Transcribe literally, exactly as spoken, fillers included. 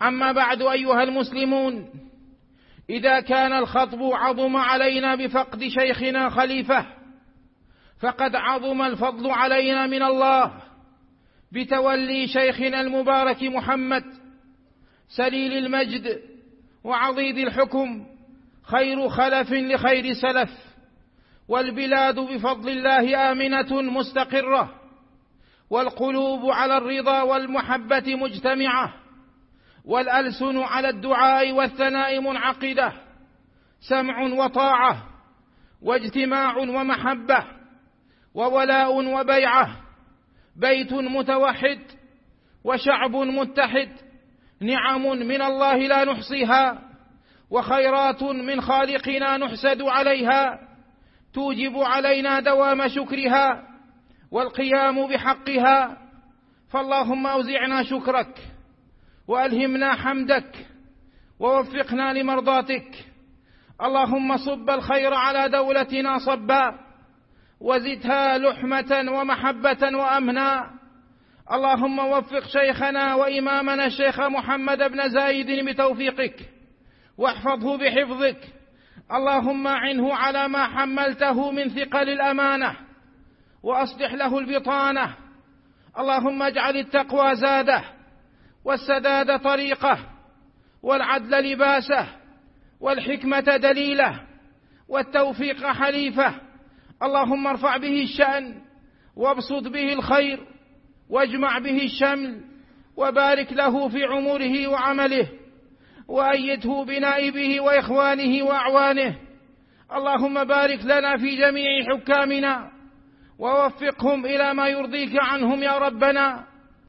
أما بعد أيها المسلمون، إذا كان الخطب عظم علينا بفقد شيخنا خليفة، فقد عظم الفضل علينا من الله بتولي شيخنا المبارك محمد سليل المجد وعضيد الحكم، خير خلف لخير سلف، والبلاد بفضل الله آمنة مستقرة، والقلوب على الرضا والمحبة مجتمعة، والألسن على الدعاء والثناء منعقدة، سمع وطاعة واجتماع ومحبة وولاء وبيعة، بيت متوحد وشعب متحد، نعم من الله لا نحصيها، وخيرات من خالقنا نحسد عليها، توجب علينا دوام شكرها والقيام بحقها. فاللهم أوزعنا شكرك، وألهمنا حمدك، ووفقنا لمرضاتك. اللهم صب الخير على دولتنا صبا، وزدها لحمة ومحبة وأمنا. اللهم وفق شيخنا وإمامنا الشيخ محمد بن زايد بتوفيقك، واحفظه بحفظك. اللهم أعنه على ما حملته من ثقل الأمانة، وأصلح له البطانة. اللهم اجعل التقوى زاده، والسداد طريقه، والعدل لباسه، والحكمة دليله، والتوفيق حليفه. اللهم ارفع به الشأن، وابسط به الخير، واجمع به الشمل، وبارك له في عمره وعمله، وأيده بنائبه وإخوانه وأعوانه. اللهم بارك لنا في جميع حكامنا، ووفقهم إلى ما يرضيك عنهم يا ربنا.